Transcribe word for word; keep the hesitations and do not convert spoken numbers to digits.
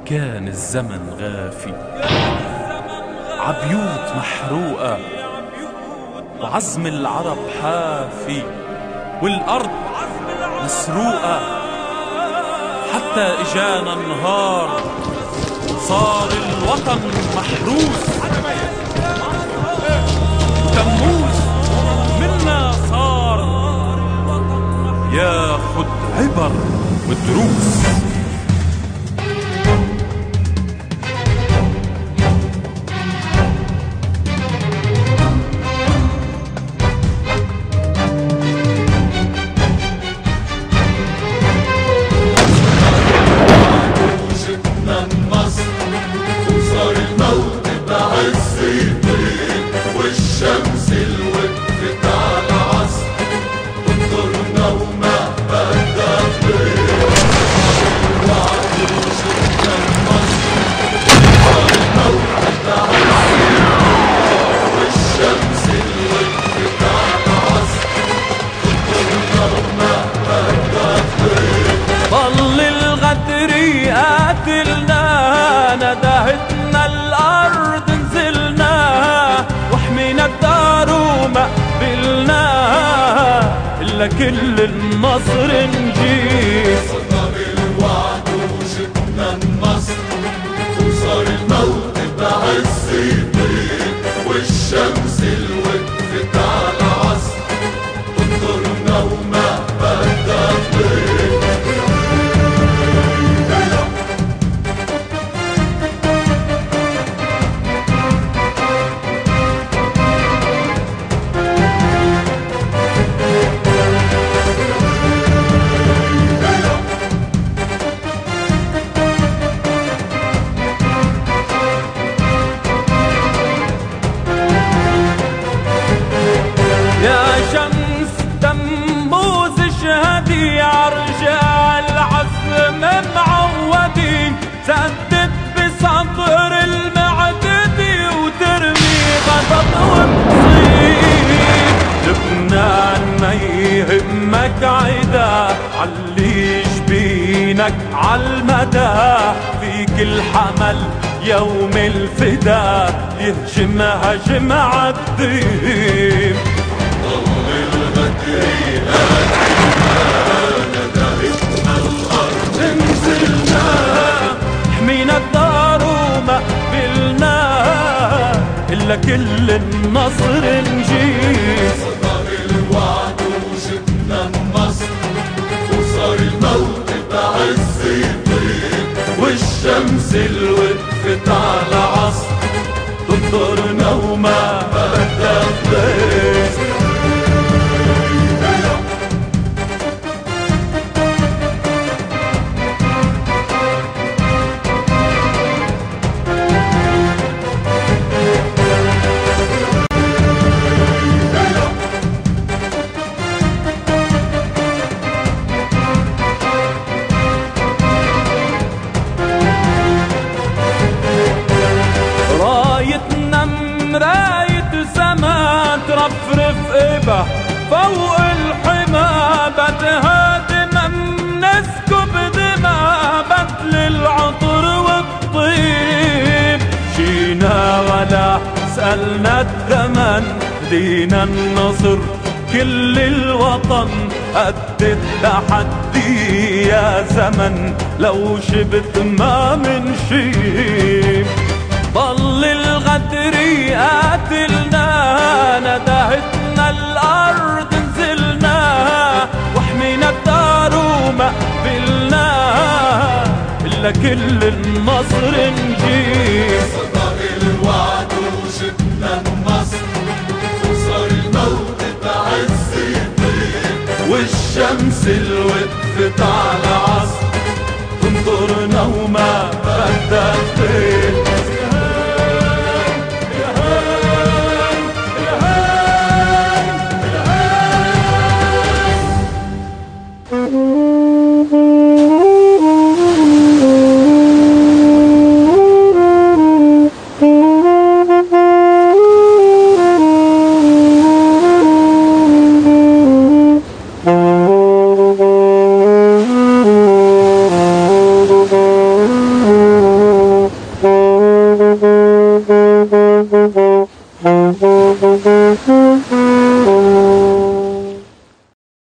كان الزمن غافي عبيوت محروقة وعزم العرب حافي والأرض مسروقة، حتى إجانا نهار صار الوطن محروس، تموز منا صار ياخد عبر ودروس. والشمس الوقفت على عصر انظرنا وما بدها تطير. الوعد وشفنا النصر صار الموت عالسير، والشمس الوقفت على عصر انظرنا وما بدها تطير. ضل الغدر قاتلنا ندهتنا الأرض نزلنا وحمينا الدار وما قبلنا إلا كل النصر نجيب. صدق الوعد وشفنا النصر وصار الموت بعز يطير، والشمس الوقفت على عصر انظرنا وما بدها تطير. ارجع العزم معودين سدد بصدر المعددي وترمي غضب وتصيب. لبنان ما يهمك عدا علي جبينك عالمدى، فيك الحمل يوم الفدا يهجم هجم عالدين. ضل الغدر ندهتنا الأرض نزلنا حمينا الدار وما قبلنا إلا كل النصر نجيب. صدق الوعد وشفنا النصر وصار الموت بعز يطير، والشمس الوقفت على عصر تنظرنا وما بدها تطير. راية زمان ترفرف إبه فوق الحما، بدها دمم نسكب دماء بدل العطر والطيب. جينا ولا سألنا الثمن دينا النصر كل الوطن قد التحدي يا زمن لو شبت ما منشيب. ضل الغدر قاتلنا ندهتنا الأرض نزلنا وحمينا الدار وما قبلنا إلا كل النصر نجيب. صدق الوعد وشفنا النصر وصار الموت بعز يطير، والشمس الوقفت على